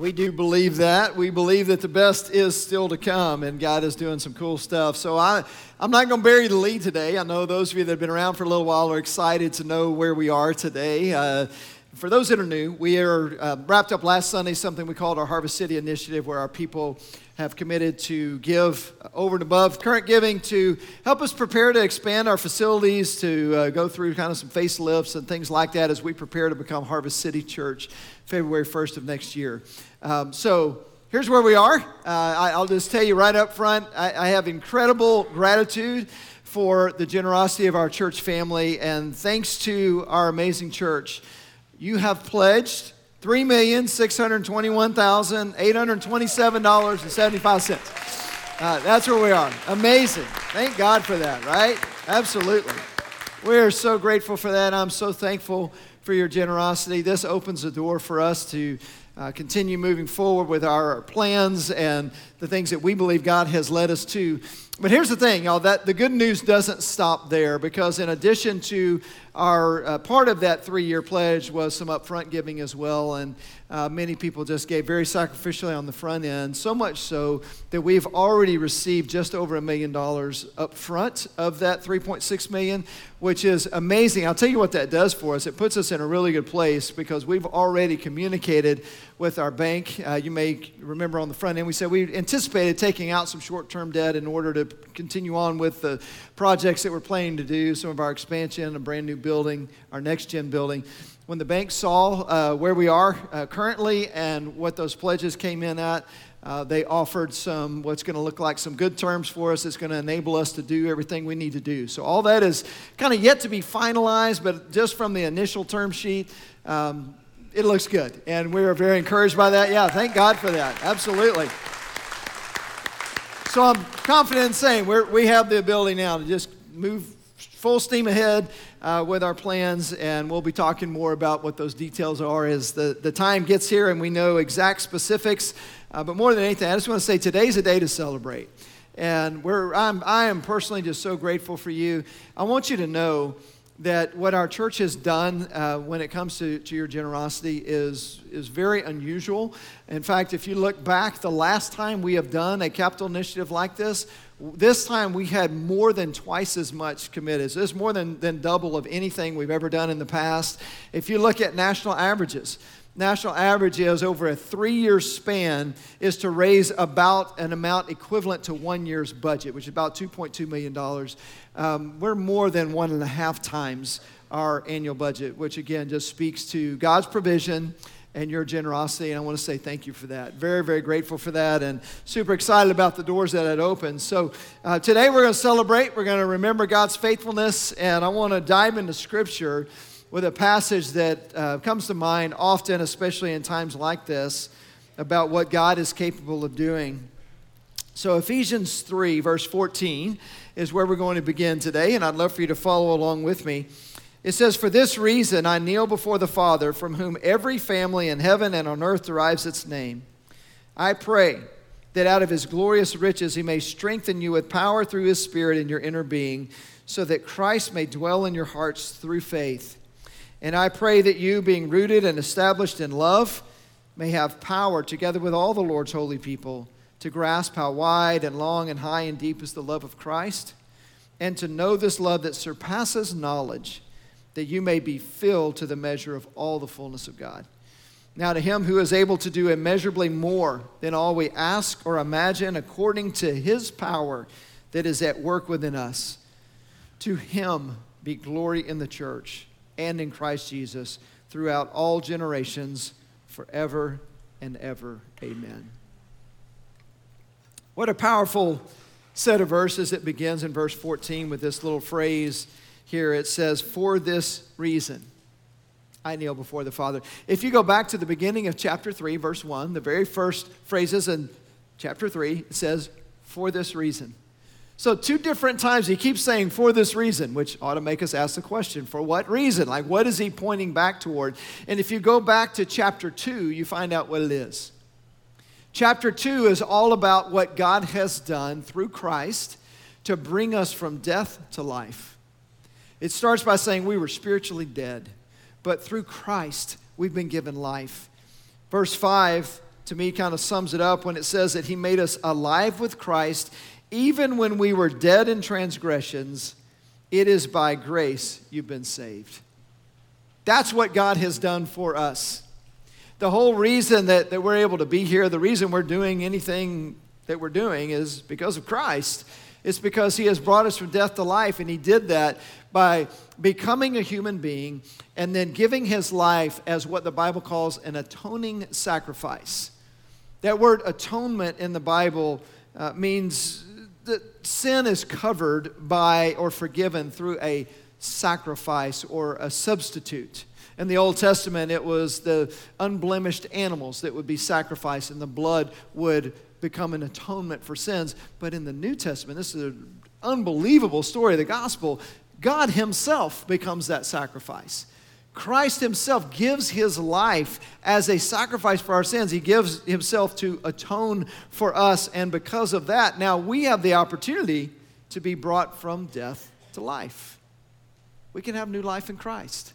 We do believe that. We believe that the best is still to come, and God is doing some cool stuff. So I'm not going to bury the lead today. I know those of you that have been around for a little while are excited to know where we are today. For those that are new, we are wrapped up last Sunday something we called our Harvest City Initiative, where our people have committed to give over and above current giving to help us prepare to expand our facilities, to go through kind of some facelifts and things like that as we prepare to become Harvest City Church February 1st of next year. So here's where we are. I'll just tell you right up front, I have incredible gratitude for the generosity of our church family, and thanks to our amazing church, you have pledged $3,621,827.75. That's where we are. Amazing. Thank God for that, right? Absolutely. We are so grateful for that. I'm so thankful for your generosity. This opens the door for us to continue moving forward with our plans and the things that we believe God has led us to. But here's the thing, y'all, that the good news doesn't stop there, because in addition to our part of that 3-year pledge was some upfront giving as well, and many people just gave very sacrificially on the front end, so much so that we've already received just over $1 million up front of that $3.6 million, which is amazing. I'll tell you what that does for us. It puts us in a really good place because we've already communicated with our bank. You may remember on the front end, we said we anticipated taking out some short-term debt in order to continue on with the projects that we're planning to do, some of our expansion, a brand new building, our next-gen building. When the bank saw where we are currently and what those pledges came in at, they offered some, what's going to look like some good terms for us. It's going to enable us to do everything we need to do. So all that is kind of yet to be finalized, but just from the initial term sheet, it looks good. And we are very encouraged by that. Yeah, thank God for that. Absolutely. So I'm confident in saying we have the ability now to just move full steam ahead with our plans, and we'll be talking more about what those details are as the time gets here and we know exact specifics. But more than anything, I just want to say today's a day to celebrate. And I am personally just so grateful for you. I want you to know that what our church has done when it comes to your generosity is very unusual. In fact, if you look back, the last time we have done a capital initiative like this time we had more than twice as much committed. So it's more than double of anything we've ever done in the past. If you look at national averages is over a 3-year span is to raise about an amount equivalent to 1 year's budget, which is about $2.2 million. We're more than 1.5 times our annual budget, which again just speaks to God's provision and your generosity, and I want to say thank you for that. Very, very grateful for that, and super excited about the doors that it opens. So today we're going to celebrate. We're going to remember God's faithfulness, and I want to dive into Scripture with a passage that comes to mind often, especially in times like this, about what God is capable of doing. So Ephesians 3, verse 14 is where we're going to begin today, and I'd love for you to follow along with me. It says, "For this reason I kneel before the Father, from whom every family in heaven and on earth derives its name. I pray that out of his glorious riches he may strengthen you with power through his Spirit in your inner being, so that Christ may dwell in your hearts through faith. And I pray that you, being rooted and established in love, may have power, together with all the Lord's holy people, to grasp how wide and long and high and deep is the love of Christ, and to know this love that surpasses knowledge, that you may be filled to the measure of all the fullness of God. Now to him who is able to do immeasurably more than all we ask or imagine, according to his power that is at work within us, to him be glory in the church and in Christ Jesus throughout all generations, forever and ever. Amen." What a powerful set of verses. It begins in verse 14 with this little phrase here. It says, "For this reason I kneel before the Father." If you go back to the beginning of chapter 3, verse 1, the very first phrases in chapter 3, it says, "For this reason." So 2 different times he keeps saying, "for this reason," which ought to make us ask the question, for what reason? Like, what is he pointing back toward? And if you go back to chapter 2, you find out what it is. Chapter 2 is all about what God has done through Christ to bring us from death to life. It starts by saying we were spiritually dead, but through Christ we've been given life. Verse 5 to me kind of sums it up when it says that he made us alive with Christ even when we were dead in transgressions. It is by grace you've been saved. That's what God has done for us. The whole reason that we're able to be here, the reason we're doing anything that we're doing is because of Christ. It's because he has brought us from death to life, and he did that by becoming a human being and then giving his life as what the Bible calls an atoning sacrifice. That word atonement in the Bible means that sin is covered by or forgiven through a sacrifice or a substitute. In the Old Testament, it was the unblemished animals that would be sacrificed, and the blood would become an atonement for sins. But in the New Testament, this is an unbelievable story of the gospel. God himself becomes that sacrifice. Christ himself gives his life as a sacrifice for our sins. He gives himself to atone for us, and because of that, now we have the opportunity to be brought from death to life. We can have new life in Christ.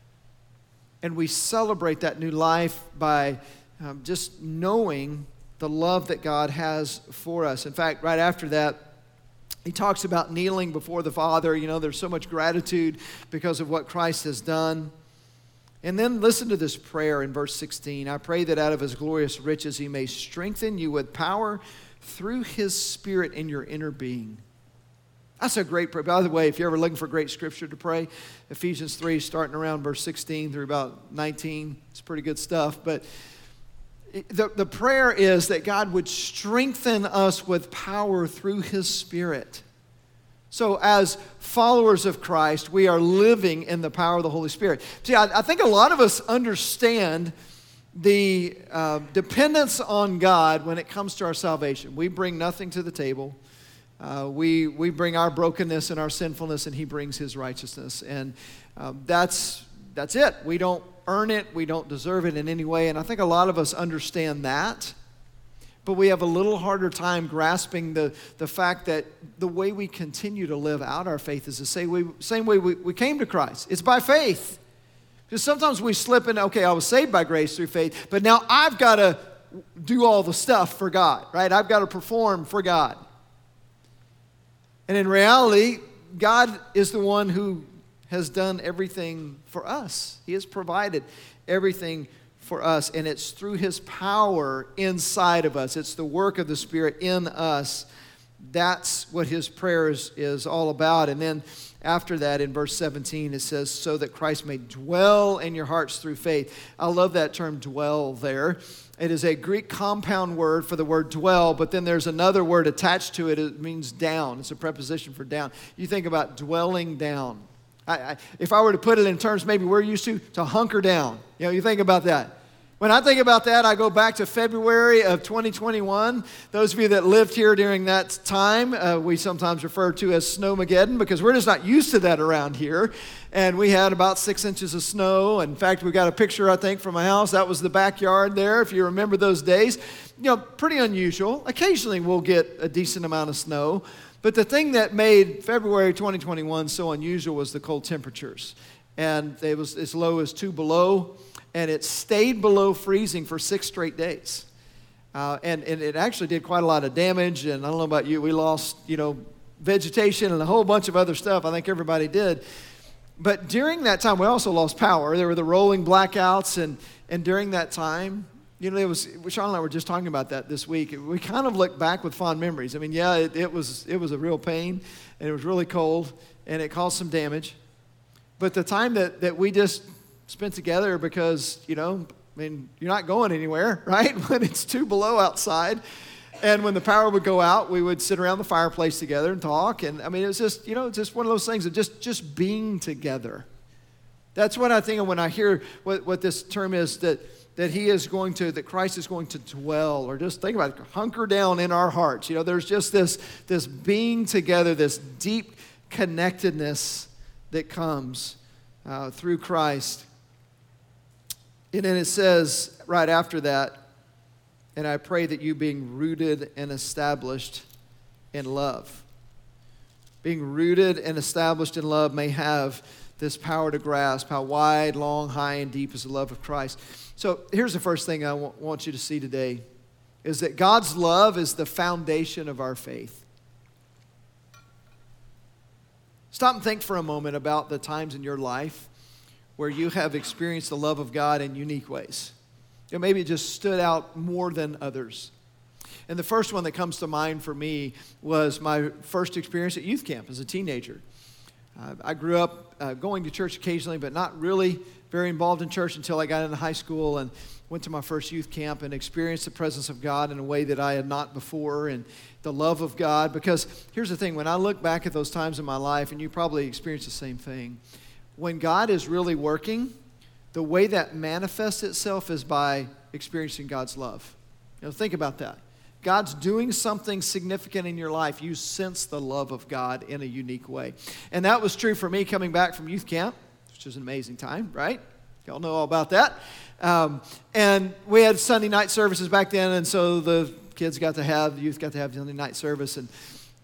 And we celebrate that new life by just knowing the love that God has for us. In fact, right after that, he talks about kneeling before the Father. You know, there's so much gratitude because of what Christ has done. And then listen to this prayer in verse 16. I pray that out of his glorious riches he may strengthen you with power through his Spirit in your inner being. That's a great prayer. By the way, if you're ever looking for great scripture to pray, Ephesians 3, starting around verse 16 through about 19, it's pretty good stuff. But the prayer is that God would strengthen us with power through his Spirit. So as followers of Christ, we are living in the power of the Holy Spirit. See, I think a lot of us understand the dependence on God when it comes to our salvation. We bring nothing to the table. We bring our brokenness and our sinfulness, and he brings his righteousness. And that's it. We don't earn it. We don't deserve it in any way. And I think a lot of us understand that. But we have a little harder time grasping the fact that the way we continue to live out our faith is the same way we came to Christ. It's by faith. Because sometimes we slip in, okay, I was saved by grace through faith, but now I've got to do all the stuff for God, right? I've got to perform for God. And in reality, God is the one who has done everything for us. He has provided everything for us, and it's through his power inside of us. It's the work of the Spirit in us. That's what his prayer is all about. And then after that, in verse 17, it says, so that Christ may dwell in your hearts through faith. I love that term, dwell, there. It is a Greek compound word for the word dwell, but then there's another word attached to it. It means down. It's a preposition for down. You think about dwelling down. If I were to put it in terms maybe we're used to hunker down. You know, you think about that. When I think about that, I go back to February of 2021. Those of you that lived here during that time, we sometimes refer to as Snowmageddon because we're just not used to that around here. And we had about 6 inches of snow. In fact, we got a picture, I think, from my house. That was the backyard there, if you remember those days. You know, pretty unusual. Occasionally we'll get a decent amount of snow. But the thing that made February 2021 so unusual was the cold temperatures. And it was as low as 2 below. And it stayed below freezing for 6 straight days. And it actually did quite a lot of damage. And I don't know about you, we lost, vegetation and a whole bunch of other stuff. I think everybody did. But during that time, we also lost power. There were the rolling blackouts. And during that time, Sean and I were just talking about that this week. We kind of look back with fond memories. I mean, yeah, it was a real pain. And it was really cold. And it caused some damage. But the time that we just spent together because, you're not going anywhere, right? When it's 2 below outside. And when the power would go out, we would sit around the fireplace together and talk. And, it was just, just one of those things of just being together. That's what I think of when I hear what this term is, that Christ is going to dwell, or just think about it, hunker down in our hearts. There's just this being together, this deep connectedness that comes through Christ. And then it says right after that, and I pray that you being rooted and established in love. Being rooted and established in love may have this power to grasp how wide, long, high, and deep is the love of Christ. So here's the first thing I want you to see today, is that God's love is the foundation of our faith. Stop and think for a moment about the times in your life where you have experienced the love of God in unique ways. Maybe it just stood out more than others. And the first one that comes to mind for me was my first experience at youth camp as a teenager. I grew up going to church occasionally, but not really very involved in church until I got into high school and went to my first youth camp and experienced the presence of God in a way that I had not before, and the love of God. Because here's the thing, when I look back at those times in my life, and you probably experienced the same thing, when God is really working, the way that manifests itself is by experiencing God's love. Think about that. God's doing something significant in your life. You sense the love of God in a unique way. And that was true for me coming back from youth camp, which was an amazing time, right? Y'all know all about that. And we had Sunday night services back then, and so the youth got to have Sunday night service, and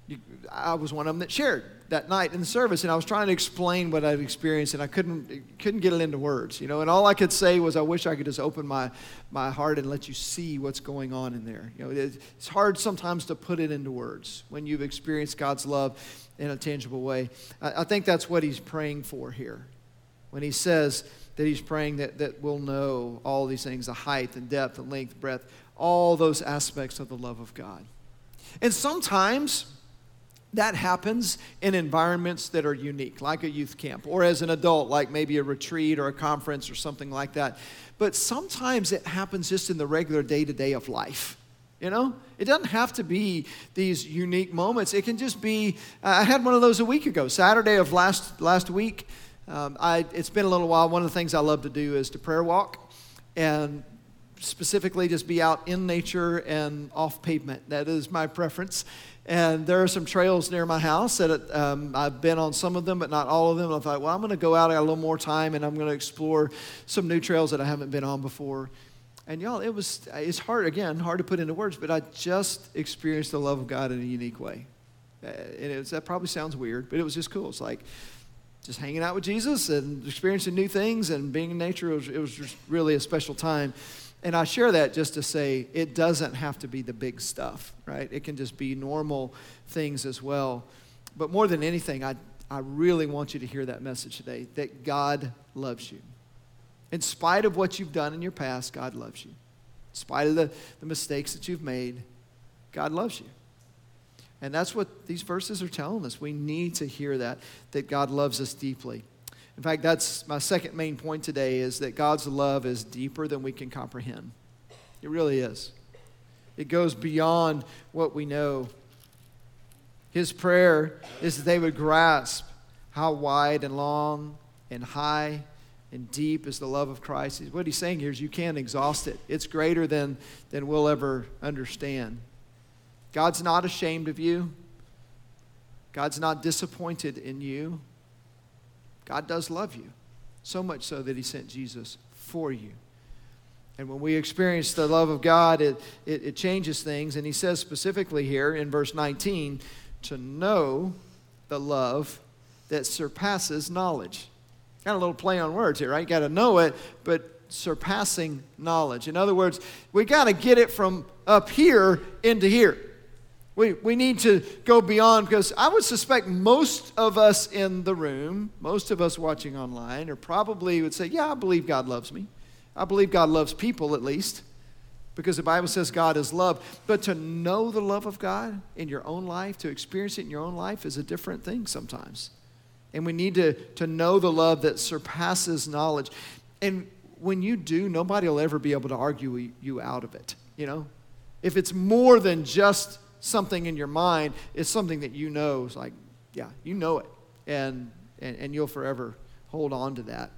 I was one of them that shared that night in the service, and I was trying to explain what I'd experienced, and I couldn't get it into words, and all I could say was, I wish I could just open my heart and let you see what's going on in there. It's hard sometimes to put it into words when you've experienced God's love in a tangible way. I think that's what he's praying for here when he says that he's praying that we'll know all these things, the height and depth and length, breadth, all those aspects of the love of God. And sometimes that happens in environments that are unique, like a youth camp, or as an adult, like maybe a retreat or a conference or something like that. But sometimes it happens just in the regular day-to-day of life. It doesn't have to be these unique moments. It can just be, I had one of those a week ago, Saturday of last week. It's been a little while. One of the things I love to do is to prayer walk, and specifically just be out in nature and off pavement. That is my preference. And there are some trails near my house that I've been on some of them, but not all of them. I thought, well, I'm going to go out. I got a little more time, and I'm going to explore some new trails that I haven't been on before. And y'all, it's hard to put into words, but I just experienced the love of God in a unique way. And that probably sounds weird, but it was just cool. It's like just hanging out with Jesus and experiencing new things and being in nature. It was just really a special time. And I share that just to say it doesn't have to be the big stuff, right? It can just be normal things as well. But more than anything, I really want you to hear that message today, that God loves you. In spite of what you've done in your past, God loves you. In spite of the mistakes that you've made, God loves you. And that's what these verses are telling us. We need to hear that God loves us deeply. In fact, that's my second main point today, is that God's love is deeper than we can comprehend. It really is. It goes beyond what we know. His prayer is that they would grasp how wide and long and high and deep is the love of Christ. What he's saying here is you can't exhaust it. It's greater than we'll ever understand. God's not ashamed of you. God's not disappointed in you. God does love you, so much so that he sent Jesus for you. And when we experience the love of God, it changes things. And he says specifically here in verse 19, to know the love that surpasses knowledge. Got a little play on words here, right? You got to know it, but surpassing knowledge. In other words, we got to get it from up here into here. We need to go beyond, because I would suspect most of us in the room, most of us watching online, or probably would say, yeah, I believe God loves me. I believe God loves people at least, because the Bible says God is love. But to know the love of God in your own life, to experience it in your own life, is a different thing sometimes. And we need to know the love that surpasses knowledge. And when you do, nobody will ever be able to argue you out of it, If it's more than just something in your mind, it's something that you know. It's like, yeah, you know it. And you'll forever hold on to that.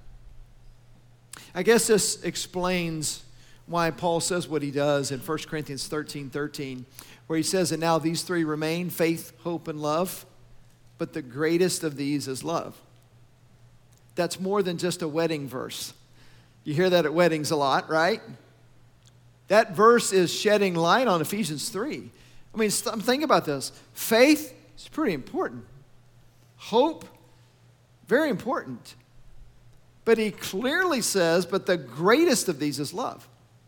I guess this explains why Paul says what he does in 1 Corinthians 13:13, where he says, and now these three remain, faith, hope, and love, but the greatest of these is love. That's more than just a wedding verse. You hear that at weddings a lot, right? That verse is shedding light on Ephesians 3. I mean, think about this. Faith is pretty important. Hope, very important. But he clearly says, but the greatest of these is love.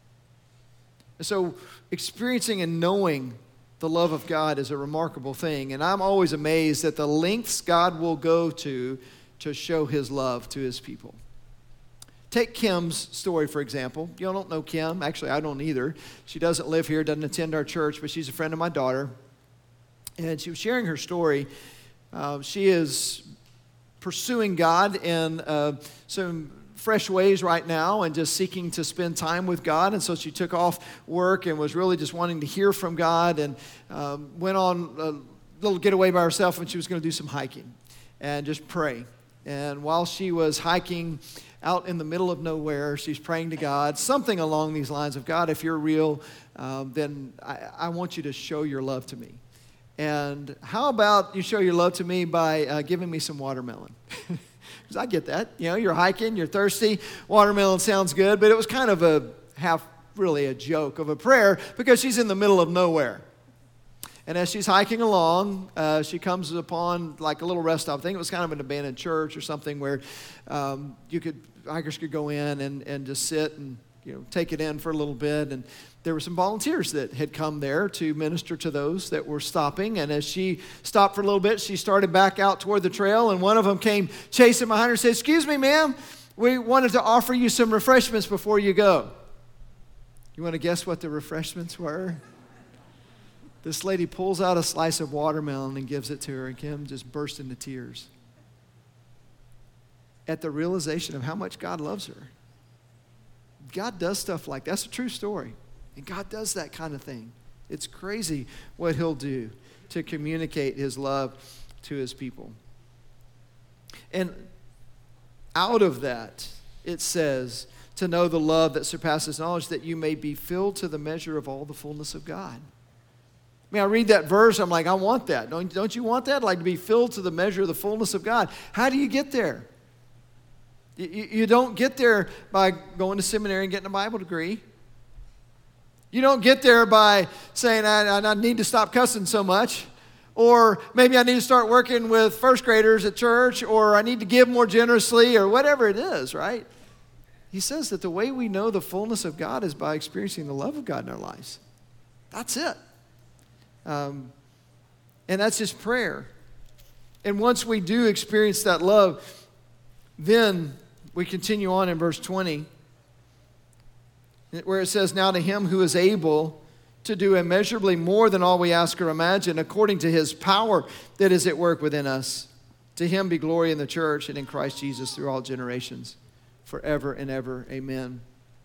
So experiencing and knowing the love of God is a remarkable thing. And I'm always amazed at the lengths God will go to show his love to his people. Take Kim's story, for example. You don't know Kim. Actually, I don't either. She doesn't live here, doesn't attend our church, but she's a friend of my daughter. And she was sharing her story. She is pursuing God in some fresh ways right now and just seeking to spend time with God. And so she took off work and was really just wanting to hear from God, and went on a little getaway by herself, and she was going to do some hiking and just pray. And while she was hiking out in the middle of nowhere, she's praying to God, something along these lines of, God, if you're real, then I want you to show your love to me. And how about you show your love to me by giving me some watermelon? Because I get that. You know, you're hiking, you're thirsty. Watermelon sounds good, but it was kind of really a joke of a prayer because she's in the middle of nowhere. And as she's hiking along, she comes upon like a little rest stop. I think it was kind of an abandoned church or something where hikers could go in and just sit and take it in for a little bit. And there were some volunteers that had come there to minister to those that were stopping. And as she stopped for a little bit, she started back out toward the trail. And one of them came chasing behind her and said, "Excuse me, ma'am, we wanted to offer you some refreshments before you go." You want to guess what the refreshments were? This lady pulls out a slice of watermelon and gives it to her, and Kim just burst into tears at the realization of how much God loves her. God does stuff like that. That's a true story. And God does that kind of thing. It's crazy what he'll do to communicate his love to his people. And out of that, it says, to know the love that surpasses knowledge, that you may be filled to the measure of all the fullness of God. I mean, I read that verse, I'm like, I want that. Don't you want that? Like to be filled to the measure of the fullness of God. How do you get there? You don't get there by going to seminary and getting a Bible degree. You don't get there by saying, I need to stop cussing so much. Or maybe I need to start working with first graders at church, or I need to give more generously, or whatever it is, right? He says that the way we know the fullness of God is by experiencing the love of God in our lives. That's it. And that's his prayer. And once we do experience that love, then we continue on in verse 20, where it says, "Now to him who is able to do immeasurably more than all we ask or imagine, according to his power that is at work within us, to him be glory in the church and in Christ Jesus through all generations, forever and ever. Amen."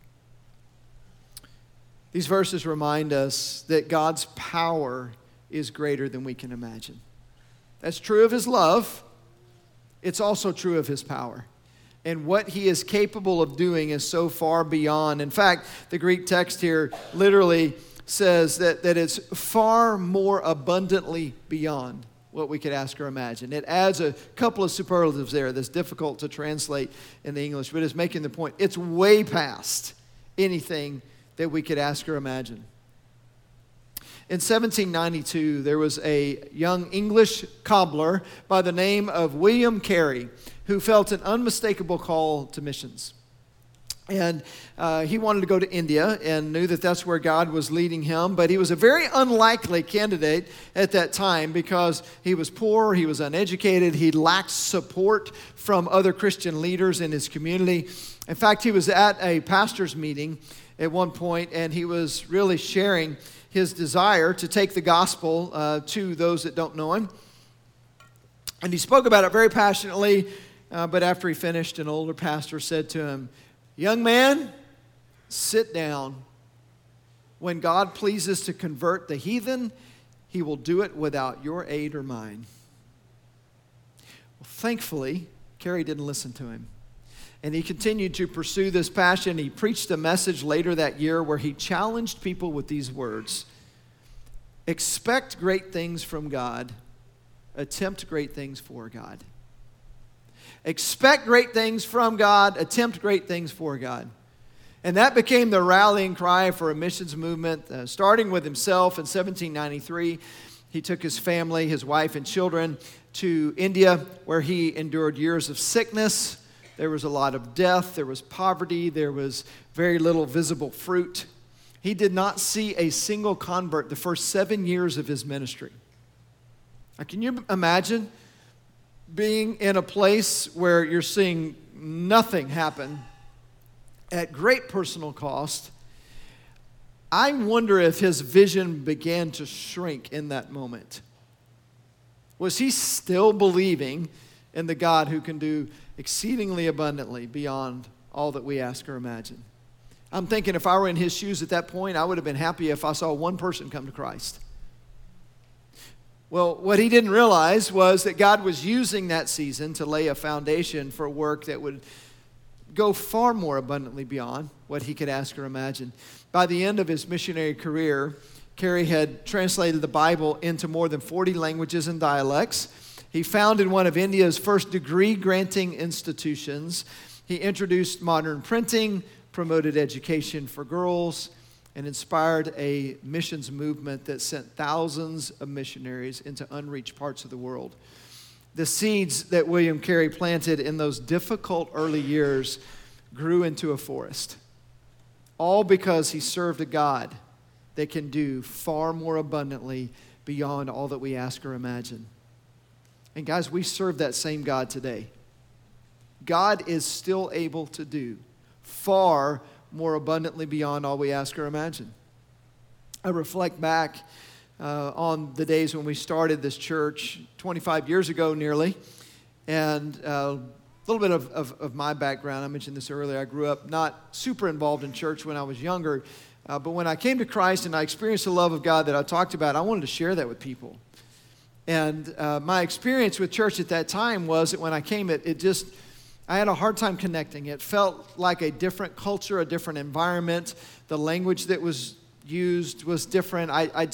These verses remind us that God's power is greater than we can imagine. That's true of his love. It's also true of his power. And what he is capable of doing is so far beyond. In fact, the Greek text here literally says that it's far more abundantly beyond what we could ask or imagine. It adds a couple of superlatives there that's difficult to translate in the English, but it's making the point. It's way past anything that we could ask or imagine. In 1792, there was a young English cobbler by the name of William Carey who felt an unmistakable call to missions. And he wanted to go to India and knew that that's where God was leading him. But he was a very unlikely candidate at that time because he was poor, he was uneducated, he lacked support from other Christian leaders in his community. In fact, he was at a pastor's meeting at one point, and he was really sharing his desire to take the gospel to those that don't know him. And he spoke about it very passionately, but after he finished, an older pastor said to him, "Young man, sit down. When God pleases to convert the heathen, he will do it without your aid or mine." Well, thankfully, Carey didn't listen to him. And he continued to pursue this passion. He preached a message later that year where he challenged people with these words: expect great things from God, attempt great things for God. Expect great things from God, attempt great things for God. And that became the rallying cry for a missions movement, starting with himself in 1793. He took his family, his wife and children to India, where he endured years of sickness. There was a lot of death. There was poverty. There was very little visible fruit. He did not see a single convert the first 7 years of his ministry. Now, can you imagine being in a place where you're seeing nothing happen at great personal cost? I wonder if his vision began to shrink in that moment. Was he still believing in the God who can do exceedingly abundantly beyond all that we ask or imagine? I'm thinking if I were in his shoes at that point, I would have been happy if I saw one person come to Christ. Well, what he didn't realize was that God was using that season to lay a foundation for work that would go far more abundantly beyond what he could ask or imagine. By the end of his missionary career, Carey had translated the Bible into more than 40 languages and dialects. He founded one of India's first degree-granting institutions. He introduced modern printing, promoted education for girls, and inspired a missions movement that sent thousands of missionaries into unreached parts of the world. The seeds that William Carey planted in those difficult early years grew into a forest, all because he served a God that can do far more abundantly beyond all that we ask or imagine. And guys, we serve that same God today. God is still able to do far more abundantly beyond all we ask or imagine. I reflect back on the days when we started this church 25 years ago nearly, and a little bit of my background. I mentioned this earlier. I grew up not super involved in church when I was younger, but when I came to Christ and I experienced the love of God that I talked about, I wanted to share that with people. And my experience with church at that time was that when I came, I had a hard time connecting. It felt like a different culture, a different environment. The language that was used was different.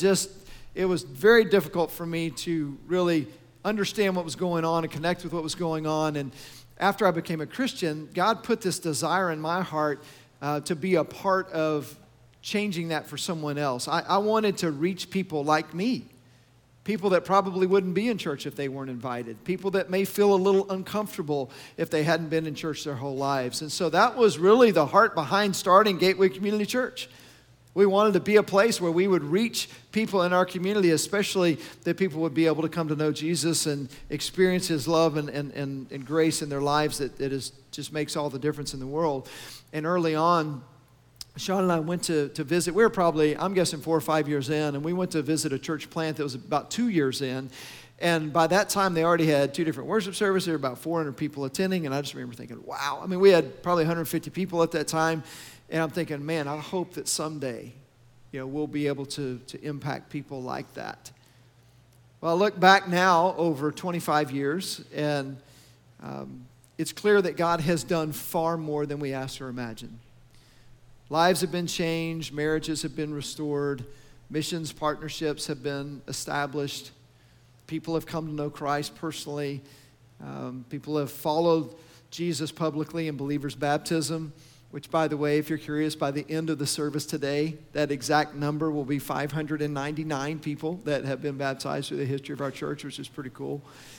It was very difficult for me to really understand what was going on and connect with what was going on. And after I became a Christian, God put this desire in my heart to be a part of changing that for someone else. I wanted to reach people like me. People that probably wouldn't be in church if they weren't invited. People that may feel a little uncomfortable if they hadn't been in church their whole lives. And so that was really the heart behind starting Gateway Community Church. We wanted to be a place where we would reach people in our community, especially that people would be able to come to know Jesus and experience His love and grace in their lives that just makes all the difference in the world. And early on, Sean and I went to visit. We were probably, I'm guessing, 4 or 5 years in, and we went to visit a church plant that was about 2 years in. And by that time, they already had 2 different worship services. There were about 400 people attending, and I just remember thinking, wow. I mean, we had probably 150 people at that time, and I'm thinking, man, I hope that someday, we'll be able to impact people like that. Well, I look back now over 25 years, and it's clear that God has done far more than we asked or imagined. Lives have been changed, marriages have been restored, missions partnerships have been established, people have come to know Christ personally, people have followed Jesus publicly in believers' baptism, which, by the way, if you're curious, by the end of the service today, that exact number will be 599 people that have been baptized through the history of our church, which is pretty cool.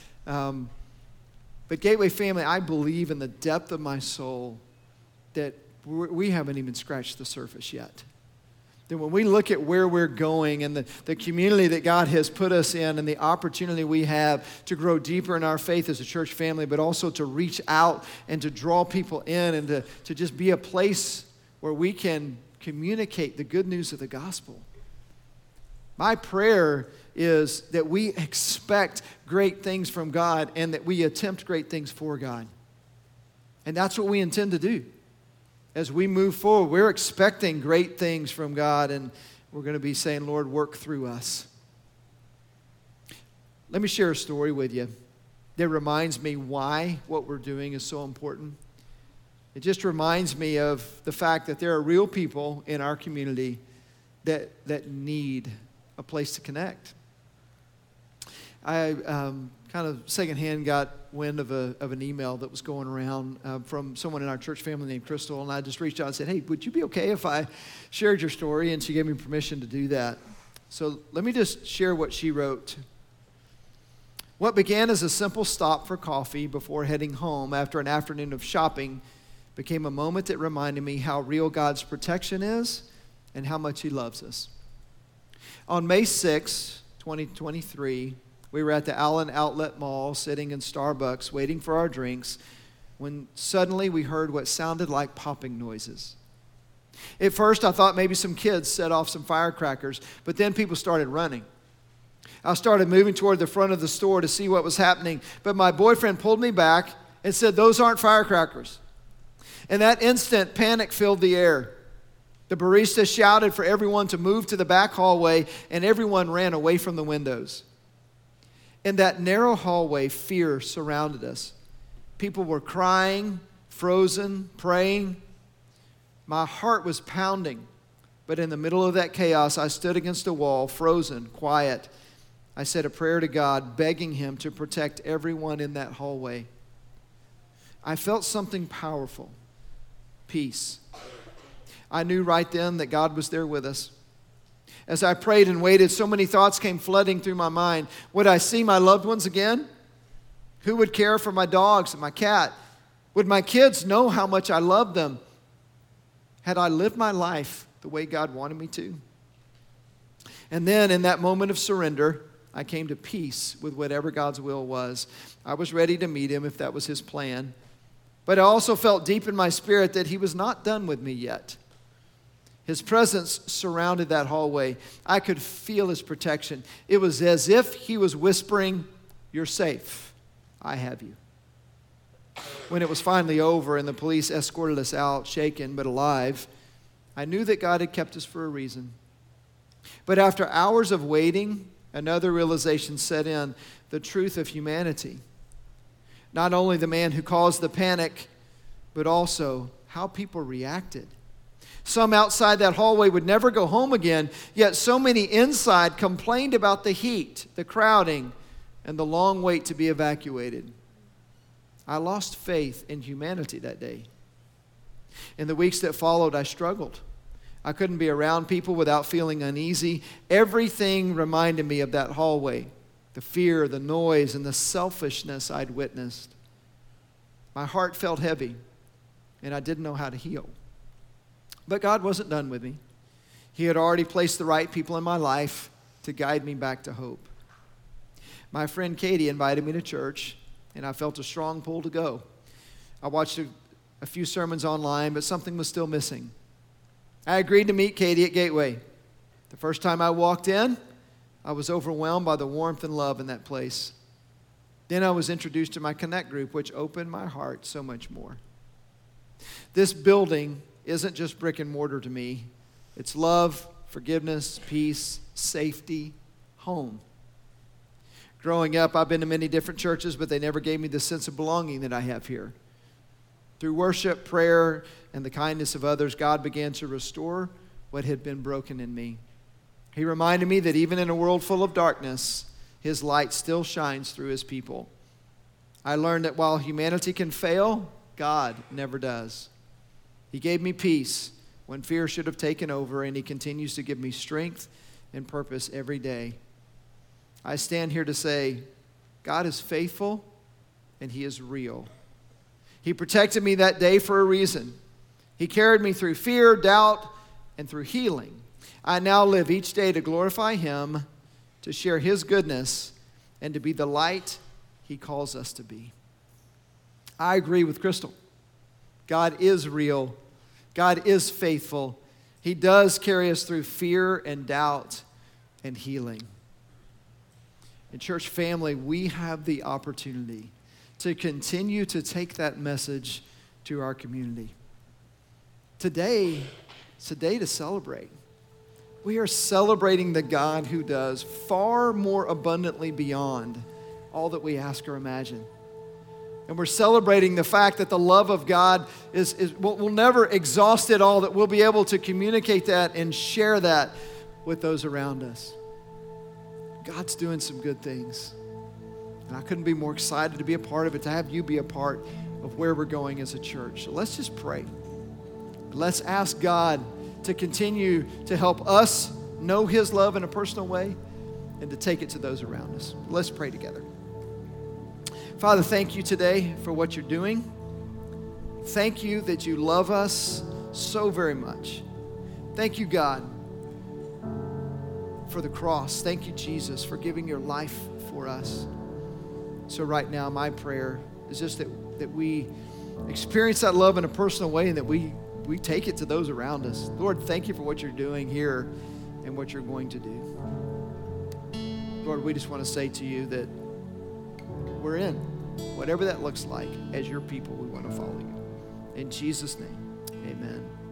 But Gateway family, I believe in the depth of my soul that we haven't even scratched the surface yet. That when we look at where we're going and the community that God has put us in and the opportunity we have to grow deeper in our faith as a church family, but also to reach out and to draw people in and to just be a place where we can communicate the good news of the gospel. My prayer is that we expect great things from God and that we attempt great things for God. And that's what we intend to do. As we move forward, we're expecting great things from God, and we're going to be saying, Lord, work through us. Let me share a story with you that reminds me why what we're doing is so important. It just reminds me of the fact that there are real people in our community that need a place to connect. I kind of secondhand got wind of an email that was going around from someone in our church family named Crystal, and I just reached out and said, hey, would you be okay if I shared your story? And she gave me permission to do that. So let me just share what she wrote. What began as a simple stop for coffee before heading home after an afternoon of shopping became a moment that reminded me how real God's protection is and how much He loves us. On May 6, 2023, we were at the Allen Outlet Mall sitting in Starbucks waiting for our drinks when suddenly we heard what sounded like popping noises. At first, I thought maybe some kids set off some firecrackers, but then people started running. I started moving toward the front of the store to see what was happening, but my boyfriend pulled me back and said, "Those aren't firecrackers." In that instant, panic filled the air. The barista shouted for everyone to move to the back hallway, and everyone ran away from the windows. In that narrow hallway, fear surrounded us. People were crying, frozen, praying. My heart was pounding, but in the middle of that chaos, I stood against a wall, frozen, quiet. I said a prayer to God, begging Him to protect everyone in that hallway. I felt something powerful, peace. I knew right then that God was there with us. As I prayed and waited, so many thoughts came flooding through my mind. Would I see my loved ones again? Who would care for my dogs and my cat? Would my kids know how much I loved them? Had I lived my life the way God wanted me to? And then in that moment of surrender, I came to peace with whatever God's will was. I was ready to meet Him if that was His plan. But I also felt deep in my spirit that He was not done with me yet. His presence surrounded that hallway. I could feel His protection. It was as if He was whispering, "You're safe. I have you." When it was finally over and the police escorted us out, shaken but alive, I knew that God had kept us for a reason. But after hours of waiting, another realization set in: the truth of humanity. Not only the man who caused the panic, but also how people reacted. Some outside that hallway would never go home again, yet so many inside complained about the heat, the crowding, and the long wait to be evacuated. I lost faith in humanity that day. In the weeks that followed, I struggled. I couldn't be around people without feeling uneasy. Everything reminded me of that hallway, the fear, the noise, and the selfishness I'd witnessed. My heart felt heavy, and I didn't know how to heal. But God wasn't done with me. He had already placed the right people in my life to guide me back to hope. My friend Katie invited me to church, and I felt a strong pull to go. I watched a few sermons online, but something was still missing. I agreed to meet Katie at Gateway. The first time I walked in, I was overwhelmed by the warmth and love in that place. Then I was introduced to my Connect group, which opened my heart so much more. This building isn't just brick and mortar to me. It's love, forgiveness, peace, safety, home. Growing up, I've been to many different churches, but they never gave me the sense of belonging that I have here. Through worship, prayer, and the kindness of others, God began to restore what had been broken in me. He reminded me that even in a world full of darkness, His light still shines through His people. I learned that while humanity can fail, God never does. He gave me peace when fear should have taken over, and He continues to give me strength and purpose every day. I stand here to say, God is faithful and He is real. He protected me that day for a reason. He carried me through fear, doubt, and through healing. I now live each day to glorify Him, to share His goodness, and to be the light He calls us to be. I agree with Crystal. God is real. God is faithful. He does carry us through fear and doubt and healing. In church family, we have the opportunity to continue to take that message to our community. Today, it's a day to celebrate. We are celebrating the God who does far more abundantly beyond all that we ask or imagine. And we're celebrating the fact that the love of God we'll never exhaust it all, that we'll be able to communicate that and share that with those around us. God's doing some good things. And I couldn't be more excited to be a part of it, to have you be a part of where we're going as a church. So let's just pray. Let's ask God to continue to help us know His love in a personal way and to take it to those around us. Let's pray together. Father, thank you today for what you're doing. Thank you that you love us so very much. Thank you, God, for the cross. Thank you, Jesus, for giving your life for us. So right now, my prayer is just that we experience that love in a personal way and that we take it to those around us. Lord, thank you for what you're doing here and what you're going to do. Lord, we just want to say to you that we're in. Whatever that looks like, as your people, we want to follow you. In Jesus' name, amen.